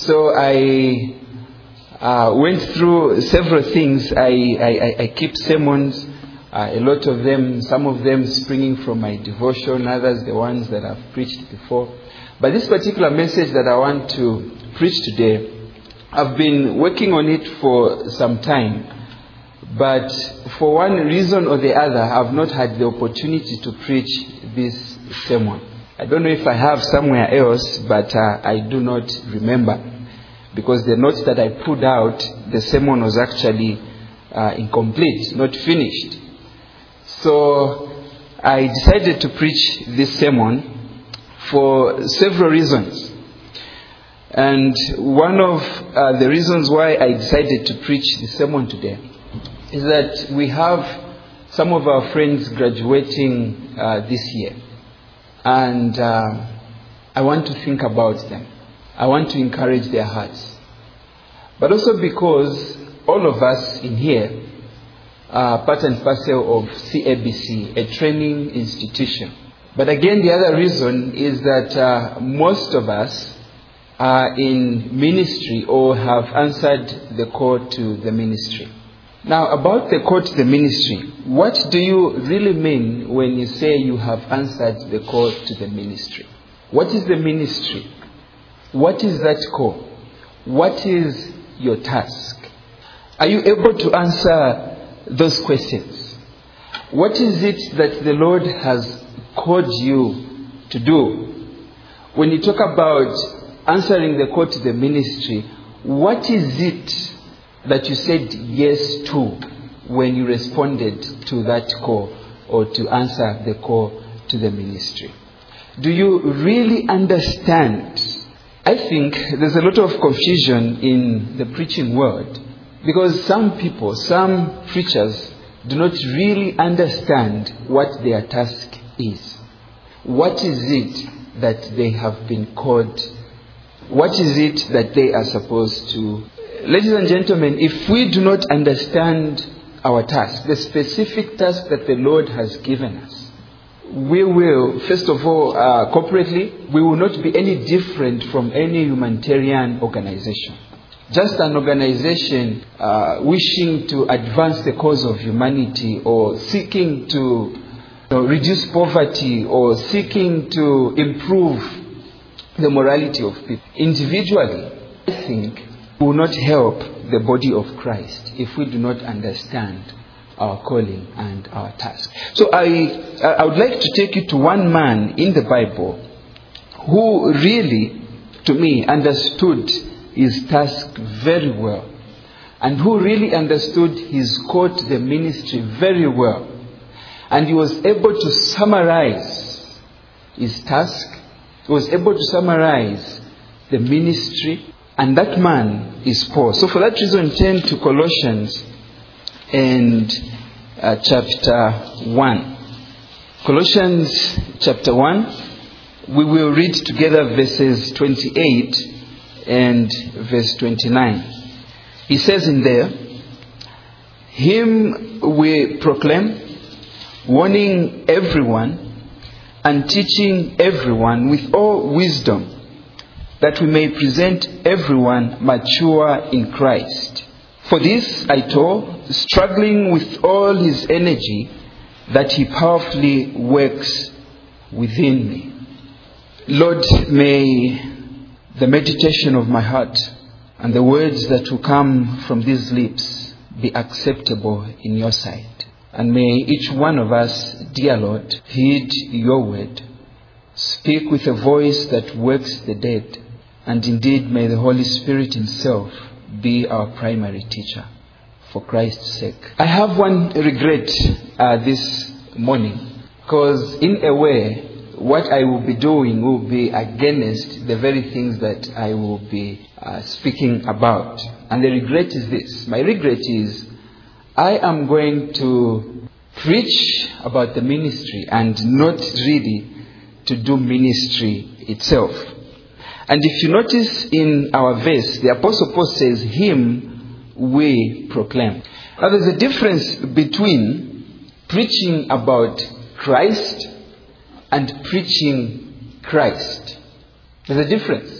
So I went through several things. I keep sermons, a lot of them, some of them springing from my devotion, others the ones that I've preached before. But this particular message that I want to preach today, I've been working on it for some time. But for one reason or the other, I've not had the opportunity to preach this sermon. I don't know if I have somewhere else, but I do not remember. Because the notes that I put out, the sermon was actually incomplete, not finished. So I decided to preach this sermon for several reasons. And one of the reasons why I decided to preach the sermon today is that we have some of our friends graduating this year. And I want to think about them. I want to encourage their hearts. But also because all of us in here are part and parcel of CABC, a training institution. But again, the other reason is that most of us are in ministry or have answered the call to the ministry. Now, about the call to the ministry, what do you really mean when you say you have answered the call to the ministry? What is the ministry? What is that call? What is your task? Are you able to answer those questions? What is it that the Lord has called you to do? When you talk about answering the call to the ministry, what is it that you said yes to when you responded to that call or to answer the call to the ministry? Do you really understand? I think there's a lot of confusion in the preaching world because some people, some preachers do not really understand what their task is. What is it that they have been called? What is it that they are supposed to? Ladies and gentlemen, if we do not understand our task, the specific task that the Lord has given us, we will, first of all, corporately, we will not be any different from any humanitarian organization. Just an organization wishing to advance the cause of humanity or seeking to reduce poverty or seeking to improve the morality of people. Individually, I think we will not help the body of Christ if we do not understand our calling and our task. So I would like to take you to one man in the Bible who really, to me, understood his task very well and who really understood his call to the ministry very well. And he was able to summarize his task. He was able to summarize the ministry. And that man is Paul. So for that reason, turn to Colossians and chapter 1. Colossians chapter 1. We will read together verses 28 and verse 29. He says in there, "Him we proclaim, warning everyone and teaching everyone with all wisdom, that we may present everyone mature in Christ. For this I toil, struggling with all his energy, that he powerfully works within me." Lord, may the meditation of my heart and the words that will come from these lips be acceptable in your sight. And may each one of us, dear Lord, heed your word. Speak with a voice that works the dead. And indeed, may the Holy Spirit himself be our primary teacher for Christ's sake. I have one regret this morning because in a way, what I will be doing will be against the very things that I will be speaking about. And the regret is this. My regret is I am going to preach about the ministry and not really to do ministry itself. And if you notice in our verse, the Apostle Paul says, "Him we proclaim." Now there's a difference between preaching about Christ and preaching Christ. There's a difference.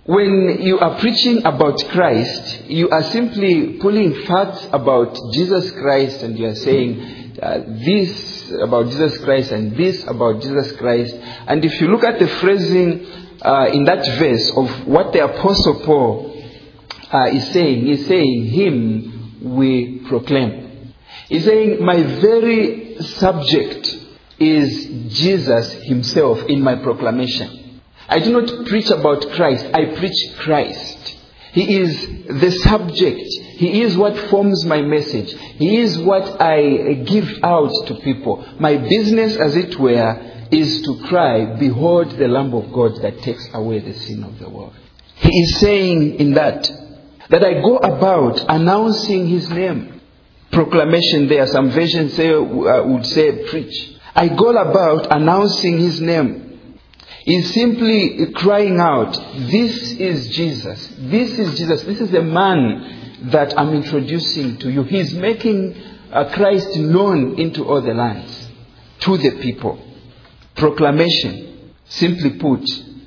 When you are preaching about Christ, you are simply pulling facts about Jesus Christ, and you are saying this about Jesus Christ and this about Jesus Christ. And if you look at the phrasing in that verse of what the Apostle Paul is saying, he's saying, Him we proclaim. He's saying, my very subject is Jesus Himself in my proclamation. I do not preach about Christ, I preach Christ. He is the subject. He is what forms my message. He is what I give out to people. My business, as it were, is to cry, behold the Lamb of God that takes away the sin of the world. He is saying in that I go about announcing His name. Proclamation there, some versions would say preach. I go about announcing His name. He's simply crying out, this is Jesus. This is Jesus. This is the man that I'm introducing to you. He's making Christ known into all the lands, to the people. Proclamation, simply put,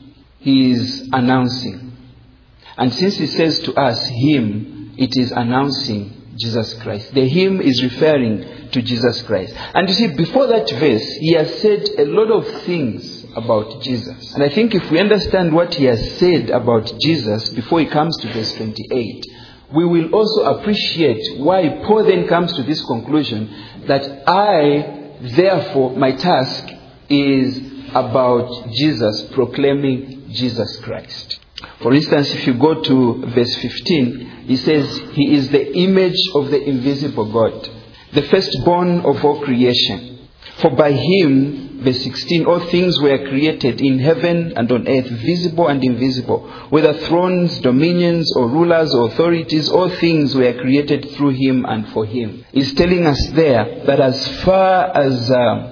He is announcing. And since He says to us, Him, it is announcing Jesus Christ. The Him is referring to Jesus Christ. And you see, before that verse, He has said a lot of things about Jesus. And I think if we understand what He has said about Jesus before He comes to verse 28, we will also appreciate why Paul then comes to this conclusion that therefore, my task is about Jesus, proclaiming Jesus Christ. For instance, if you go to verse 15, he says, He is the image of the invisible God, the firstborn of all creation. For by Him, verse 16, all things were created in heaven and on earth, visible and invisible, whether thrones, dominions, or rulers, or authorities, all things were created through Him and for Him. He's telling us there that as far as,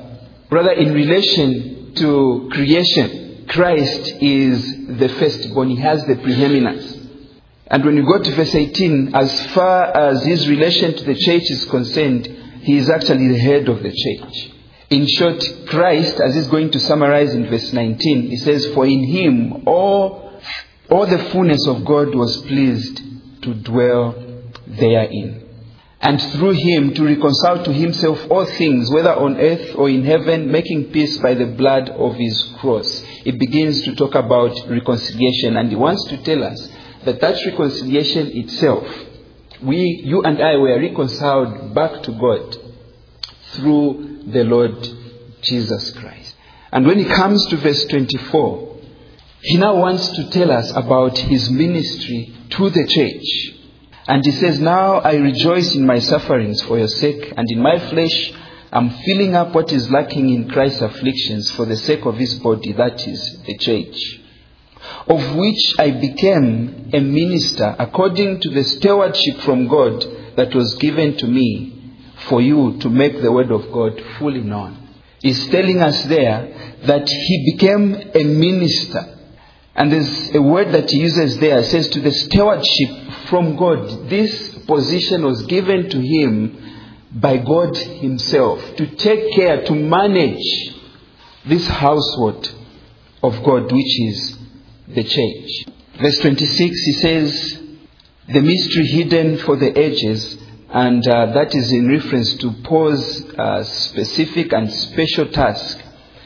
in relation to creation, Christ is the firstborn. He has the preeminence. And when you go to verse 18, as far as His relation to the church is concerned, He is actually the head of the church. In short, Christ, as he's going to summarize in verse 19, he says, for in Him all the fullness of God was pleased to dwell therein. And through Him to reconcile to Himself all things, whether on earth or in heaven, making peace by the blood of His cross. It begins to talk about reconciliation, and he wants to tell us that reconciliation itself, you and I were reconciled back to God through the Lord Jesus Christ. And when he comes to verse 24, he now wants to tell us about His ministry to the church. And he says, now I rejoice in my sufferings for your sake, and in my flesh I'm filling up what is lacking in Christ's afflictions for the sake of His body, that is, the church, of which I became a minister according to the stewardship from God that was given to me for you to make the word of God fully known. He's telling us there that He became a minister. And there's a word that he uses there. It says to the stewardship from God. This position was given to Him by God Himself to take care, to manage this household of God, which is the church. Verse 26, he says, the mystery hidden for the ages. And that is in reference to Paul's specific and special task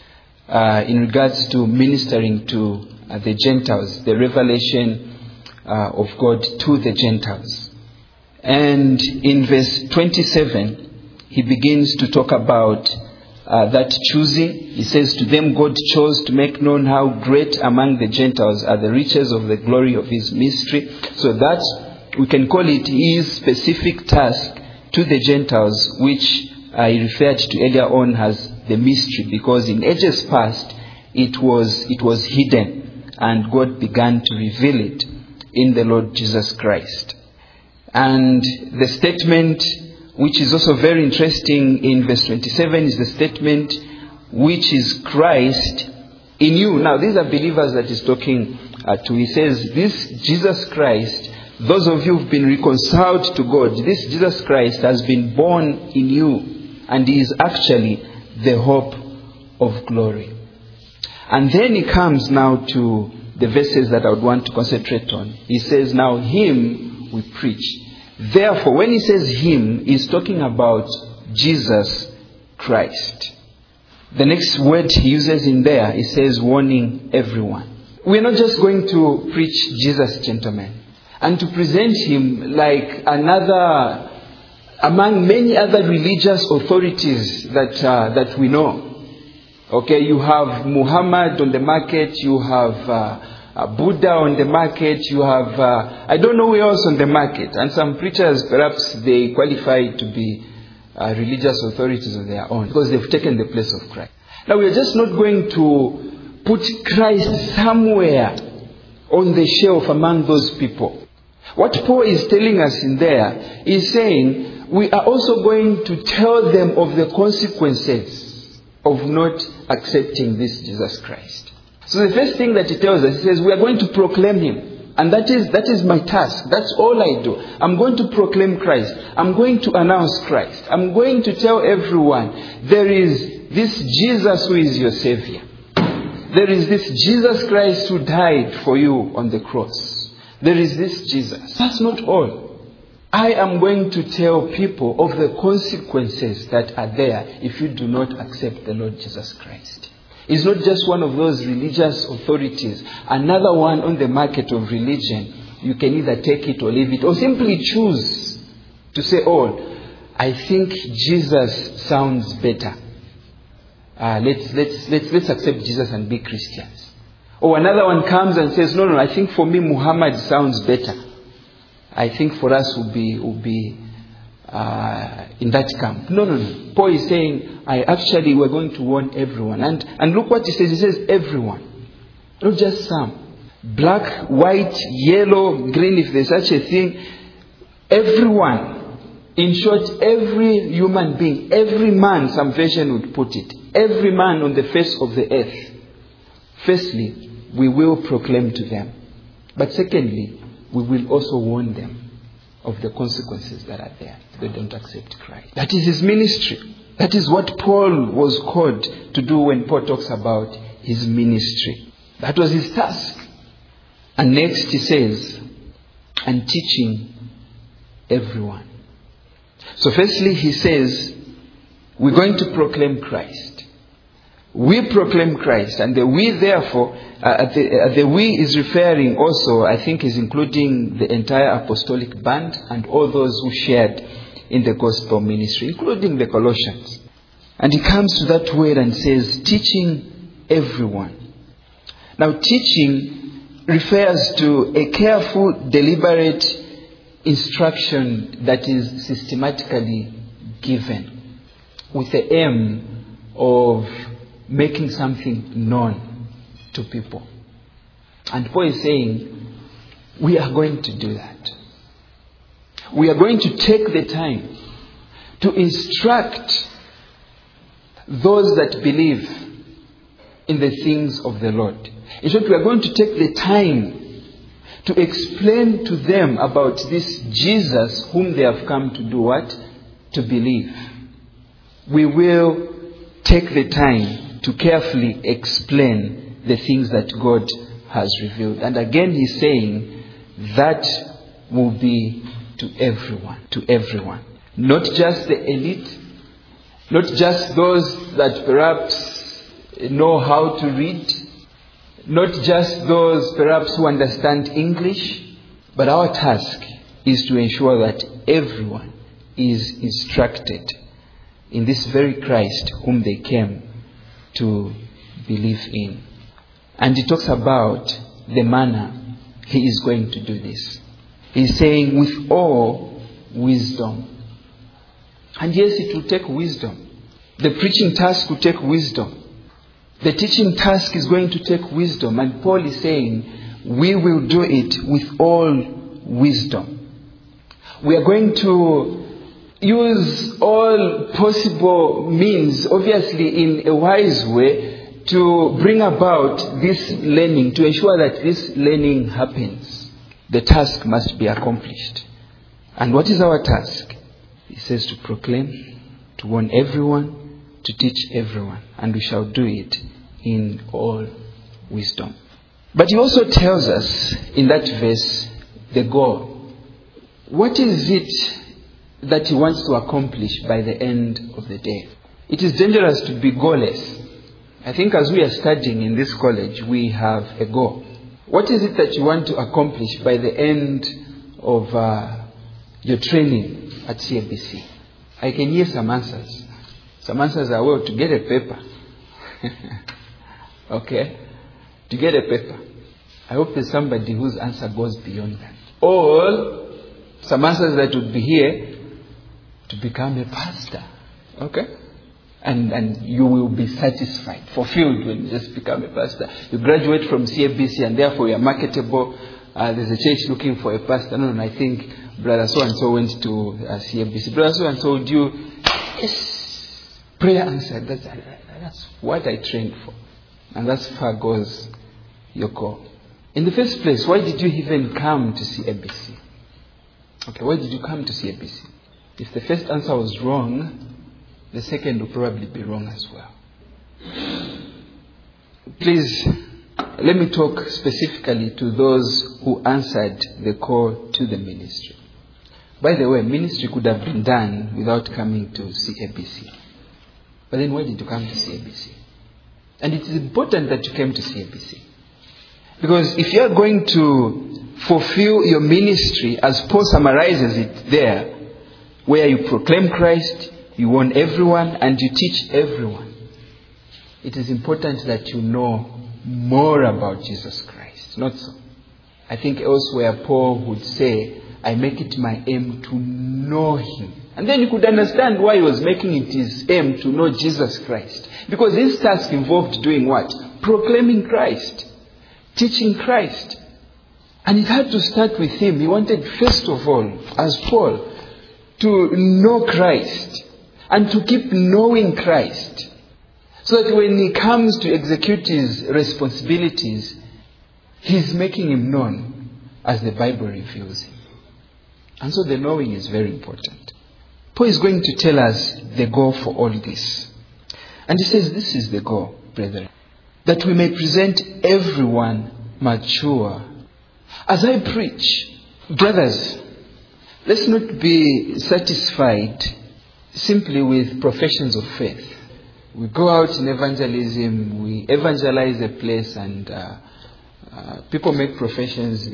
in regards to ministering to the Gentiles, the revelation of God to the Gentiles. And in verse 27, he begins to talk about that choosing. He says, to them God chose to make known how great among the Gentiles are the riches of the glory of His mystery. So that we can call it His specific task to the Gentiles, which I referred to earlier on as the mystery, because in ages past it was hidden, and God began to reveal it in the Lord Jesus Christ. And the statement, which is also very interesting in verse 27, is the statement, which is Christ in you. Now, these are believers that he's talking to. He says, this Jesus Christ, those of you who've been reconciled to God, this Jesus Christ has been born in you, and He is actually the hope of glory. And then he comes now to the verses that I would want to concentrate on. He says, now him we preach. Therefore, when he says him, he's talking about Jesus Christ. The next word he uses in there, he says, warning everyone. We're not just going to preach Jesus, gentlemen, and to present him like another among many other religious authorities that we know. Okay, you have Muhammad on the market, you have Buddha on the market, you have I don't know who else on the market, and some preachers perhaps they qualify to be religious authorities of their own because they've taken the place of Christ. Now we are just not going to put Christ somewhere on the shelf among those people. What Paul is telling us in there is saying we are also going to tell them of the consequences of not accepting this Jesus Christ. So the first thing that he tells us, he says, we are going to proclaim him. And that is my task. That's all I do. I'm going to proclaim Christ. I'm going to announce Christ. I'm going to tell everyone, there is this Jesus who is your Savior. There is this Jesus Christ who died for you on the cross. There is this Jesus. That's not all. I am going to tell people of the consequences that are there if you do not accept the Lord Jesus Christ. It's not just one of those religious authorities, another one on the market of religion. You can either take it or leave it, or simply choose to say, oh, I think Jesus sounds better. Let's accept Jesus and be Christians. Or another one comes and says, no, I think for me Muhammad sounds better. I think for us will be in that camp. No. Paul is saying, we're going to warn everyone. And look what he says. He says everyone. Not just some. Black, white, yellow, green, if there's such a thing. Everyone. In short, every human being, every man, some version would put it. Every man on the face of the earth. Firstly, we will proclaim to them. But secondly, we will also warn them of the consequences that are there if they don't accept Christ. That is his ministry. That is what Paul was called to do when Paul talks about his ministry. That was his task. And next he says, and teaching everyone. So firstly he says, we're going to proclaim Christ. We proclaim Christ, and the we therefore, the we is referring also, I think is including the entire apostolic band and all those who shared in the gospel ministry, including the Colossians. And he comes to that word and says, teaching everyone. Now teaching refers to a careful, deliberate instruction that is systematically given with the aim of making something known to people. And Paul is saying, we are going to do that. We are going to take the time to instruct those that believe in the things of the Lord. In short, we are going to take the time to explain to them about this Jesus whom they have come to do what? To believe. We will take the time to carefully explain the things that God has revealed. And again he's saying that will be to everyone. Not just the elite, not just those that perhaps know how to read, not just those perhaps who understand English, but our task is to ensure that everyone is instructed in this very Christ whom they came to believe in. And he talks about the manner he is going to do this. He's saying with all wisdom. And yes, it will take wisdom. The preaching task will take wisdom. The teaching task is going to take wisdom. And Paul is saying we will do it with all wisdom. We are going to use all possible means, obviously in a wise way, to bring about this learning, to ensure that this learning happens. The task must be accomplished. And what is our task? He says to proclaim, to warn everyone, to teach everyone. And we shall do it in all wisdom. But he also tells us in that verse the goal. What is it that he wants to accomplish by the end of the day? It is dangerous to be goalless. I think as we are studying in this college, we have a goal. What is it that you want to accomplish by the end of your training at CABC? I can hear some answers. Some answers are, well, to get a paper. Okay? To get a paper. I hope there's somebody whose answer goes beyond that. Or some answers that would be here, to become a pastor. Okay? And you will be satisfied, fulfilled when you just become a pastor. You graduate from CABC and therefore you are marketable. There's a church looking for a pastor. No, I think Brother so-and-so went to CABC. Brother so-and-so told you, yes, prayer answered. That's what I trained for. And that's far goes your goal. In the first place, why did you even come to CABC? Okay, why did you come to CABC? If the first answer was wrong, the second will probably be wrong as well. Please, let me talk specifically to those who answered the call to the ministry. By the way, ministry could have been done without coming to CABC. But then why did you come to CABC? And it is important that you came to CABC. Because if you are going to fulfill your ministry, as Paul summarizes it there, where you proclaim Christ, you warn everyone, and you teach everyone, it is important that you know more about Jesus Christ. Not so. I think elsewhere Paul would say, I make it my aim to know him. And then you could understand why he was making it his aim to know Jesus Christ. Because his task involved doing what? Proclaiming Christ. Teaching Christ. And it had to start with him. He wanted first of all, as Paul, to know Christ. And to keep knowing Christ. So that when he comes to execute his responsibilities, he's making him known as the Bible reveals him. And so the knowing is very important. Paul is going to tell us the goal for all this. And he says, this is the goal, brethren. That we may present everyone mature. As I preach, brothers, let's not be satisfied simply with professions of faith. We go out in evangelism, we evangelize a place, and people make professions,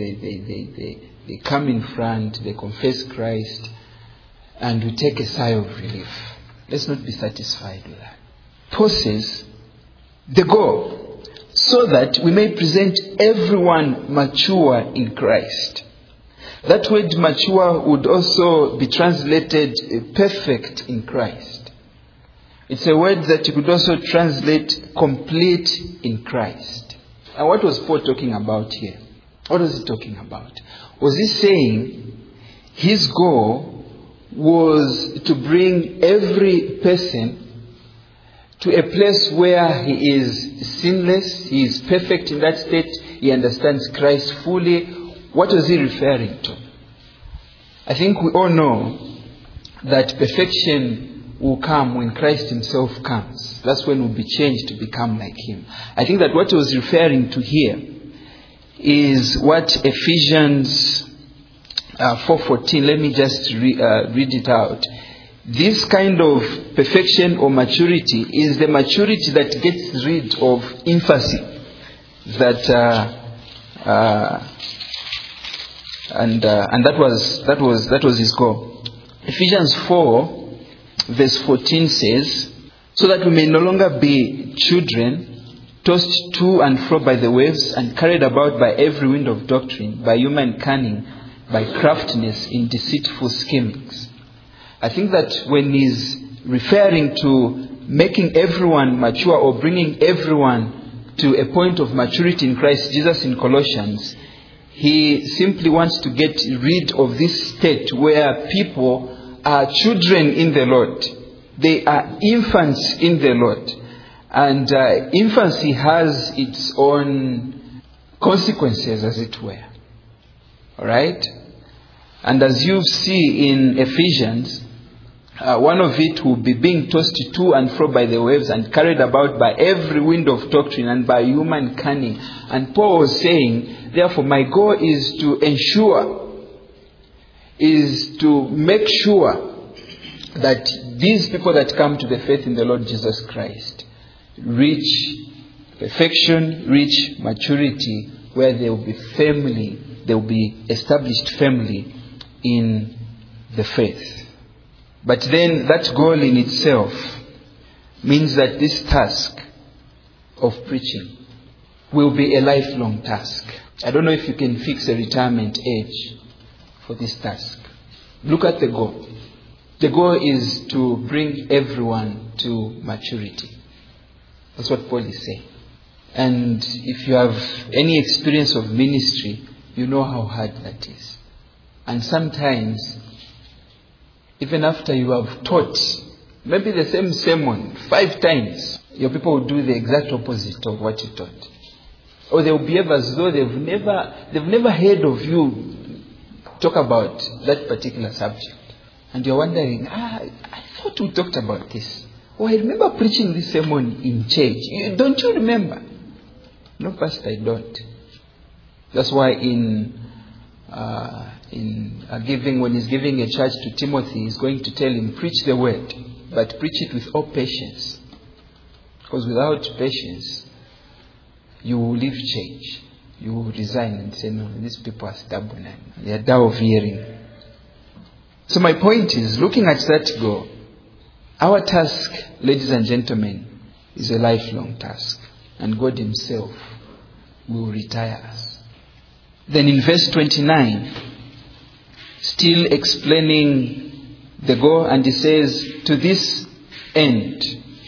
they come in front, they confess Christ, and we take a sigh of relief. Let's not be satisfied with that. Paul says, the goal, so that we may present everyone mature in Christ. That word mature would also be translated perfect in Christ. It's a word that you could also translate complete in Christ. And what was Paul talking about here? What was he talking about? Was he saying his goal was to bring every person to a place where he is sinless, he is perfect in that state, he understands Christ fully? What was he referring to? I think we all know that perfection will come when Christ himself comes. That's when we'll be changed to become like him. I think that what he was referring to here is what Ephesians 4:14, let me just read it out. This kind of perfection or maturity is the maturity that gets rid of infancy. And that was his goal. Ephesians 4 verse 14 says, so that we may no longer be children, tossed to and fro by the waves and carried about by every wind of doctrine, by human cunning, by craftiness in deceitful schemings. I think that when he's referring to making everyone mature or bringing everyone to a point of maturity in Christ Jesus in Colossians, he simply wants to get rid of this state where people are children in the Lord. They are infants in the Lord. And infancy has its own consequences, as it were. Alright? And as you see in Ephesians, one of it will be being tossed to and fro by the waves and carried about by every wind of doctrine and by human cunning. And Paul was saying, therefore, my goal is to make sure that these people that come to the faith in the Lord Jesus Christ reach perfection, reach maturity, where they will be established firmly in the faith. But then that goal in itself means that this task of preaching will be a lifelong task. I don't know if you can fix a retirement age for this task. Look at the goal. The goal is to bring everyone to maturity. That's what Paul is saying. And if you have any experience of ministry, you know how hard that is. And sometimes, even after you have taught maybe the same sermon 5 times, your people will do the exact opposite of what you taught. Or they will behave as though they've never heard of you talk about that particular subject. And you're wondering, I thought we talked about this. Oh, I remember preaching this sermon in church. Don't you remember? No, Pastor, I don't. That's why when he's giving a charge to Timothy, he's going to tell him, preach the word, but preach it with all patience. Because without patience, you will leave church. You will resign and say, no, these people are stubborn and they are dull of hearing. So my point is, looking at that goal, our task, ladies and gentlemen, is a lifelong task. And God himself will retire us. Then in verse 29, still explaining the goal, and he says, to this end.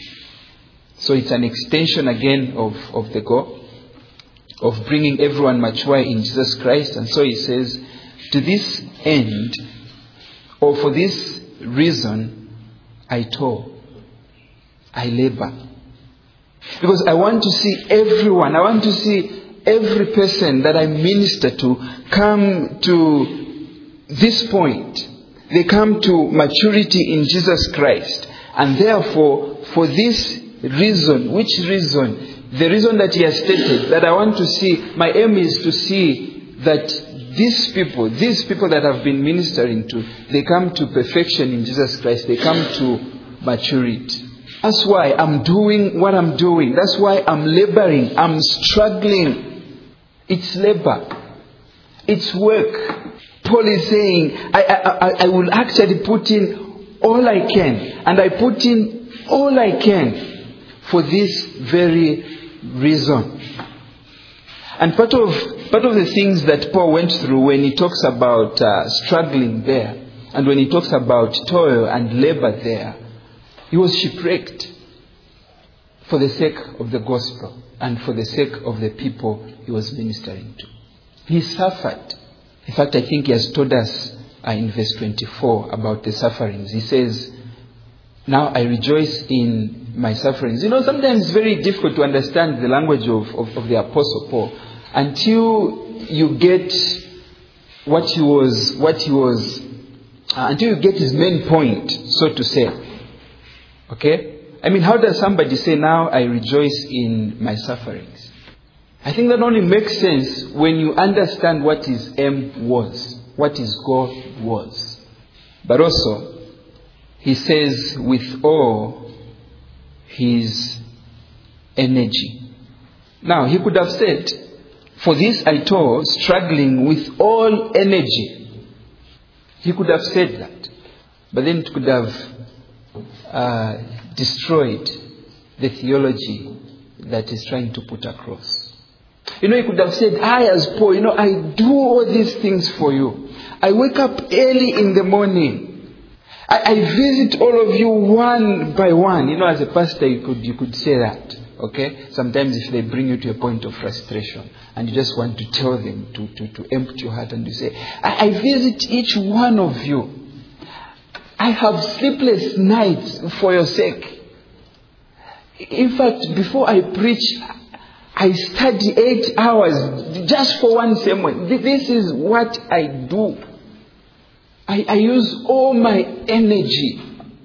So it's an extension again of the goal, of bringing everyone mature in Jesus Christ. And so he says, to this end, or for this reason, I toil, I labor. Because I want to see everyone, I want to see every person that I minister to come to this point. They come to maturity in Jesus Christ. And therefore, for this reason, which reason? The reason that he has stated, that I want to see, my aim is to see that these people that I've been ministering to, they come to perfection in Jesus Christ. They come to maturity. That's why I'm doing what I'm doing. That's why I'm laboring. I'm struggling. It's labor. It's work. Paul is saying, I will actually put in all I can. And I put in all I can for this very reason. And part of the things that Paul went through when he talks about struggling there, and when he talks about toil and labor there, he was shipwrecked for the sake of the gospel and for the sake of the people he was ministering to. He suffered. In fact, I think he has told us in verse 24 about the sufferings. He says, now I rejoice in my sufferings. You know, sometimes it's very difficult to understand the language of the Apostle Paul until you get until you get his main point, so to say. Okay? I mean, how does somebody say, now I rejoice in my sufferings? I think that only makes sense when you understand what his aim was, what his goal was. But also, he says, with all his energy. Now, he could have said, for this I toil, struggling with all energy. He could have said that. But then it could have destroyed the theology that is trying to put across. You know, he could have said, I as Paul, I do all these things for you. I wake up early in the morning. I visit all of you one by one. As a pastor, you could say that. Okay? Sometimes if they bring you to a point of frustration and you just want to tell them to empty your heart, and you say, I visit each one of you. I have sleepless nights for your sake. In fact, before I preach, I study 8 hours just for one sermon. This is what I do. I use all my energy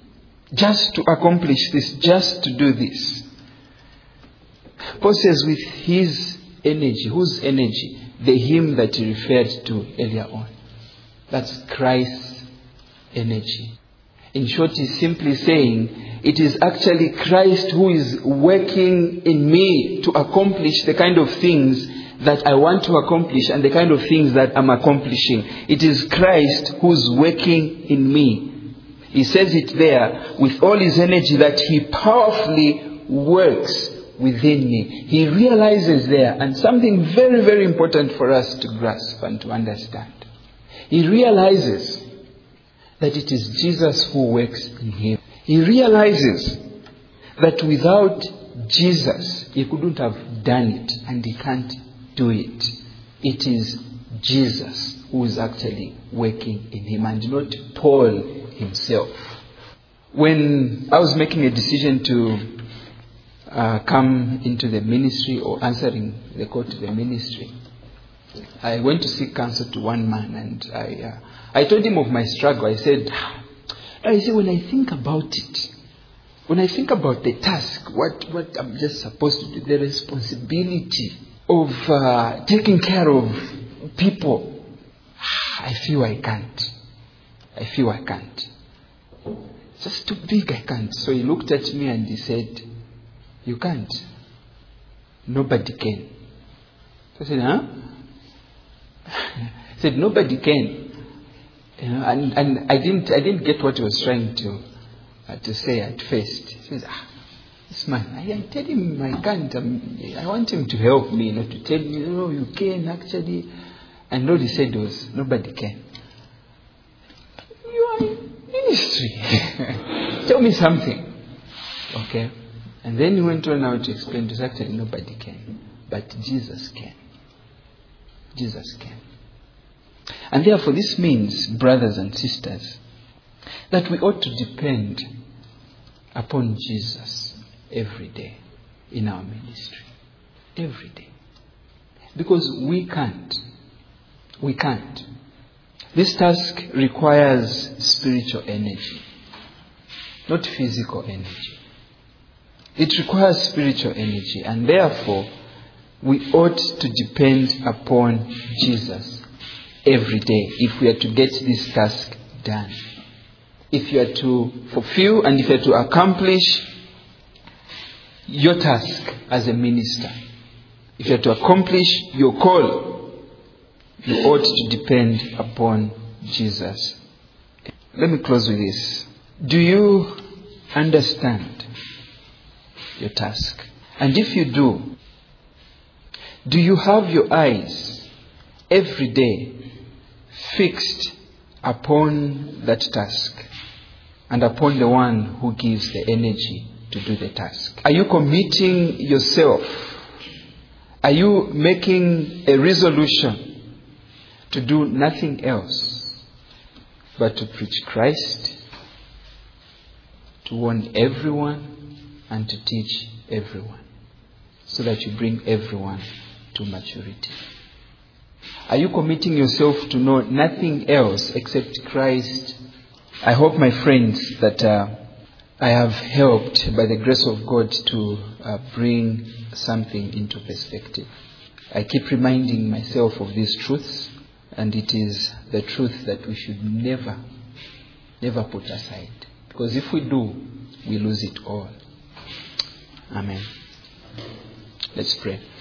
just to accomplish this, just to do this. Paul says with his energy, whose energy? The him that he referred to earlier on. That's Christ's energy. In short, he's simply saying, it is actually Christ who is working in me to accomplish the kind of things that I want to accomplish and the kind of things that I'm accomplishing. It is Christ who's working in me. He says it there with all his energy that he powerfully works within me. He realizes there, and something very, very important for us to grasp and to understand. He realizes that it is Jesus who works in him. He realizes that without Jesus, he couldn't have done it, and he can't do it. It is Jesus who is actually working in him, and not Paul himself. When I was making a decision to come into the ministry or answering the call to the ministry, I went to seek counsel to one man, and I told him of my struggle. I said, when I think about it, when I think about the task, what I'm just supposed to do, the responsibility of taking care of people, I feel I can't. It's just too big, I can't. So he looked at me and he said, you can't. Nobody can. So I said, huh? He said, nobody can. And I didn't get what he was trying to say at first. He says, this man, I tell him I can't. I want him to help me, to tell me, you can actually. And all he said was, nobody can. You are in ministry. Tell me something. Okay. And then he went on now to explain to us, actually nobody can. But Jesus can. Jesus can. And therefore this means, brothers and sisters, that we ought to depend upon Jesus every day in our ministry. Every day. Because we can't. We can't. This task requires spiritual energy, not physical energy. It requires spiritual energy, and therefore we ought to depend upon Jesus every day if we are to get this task done. If you are to fulfill and if you are to accomplish your task as a minister, if you are to accomplish your call, you ought to depend upon Jesus. Let me close with this. Do you understand your task? And if you do you have your eyes every day fixed upon that task and upon the one who gives the energy to do the task? Are you committing yourself? Are you making a resolution to do nothing else but to preach Christ, to warn everyone, and to teach everyone, so that you bring everyone to maturity? Are you committing yourself to know nothing else except Christ? I hope, my friends, that I have helped by the grace of God to bring something into perspective. I keep reminding myself of these truths, and it is the truth that we should never put aside. Because if we do, we lose it all. Amen. Let's pray.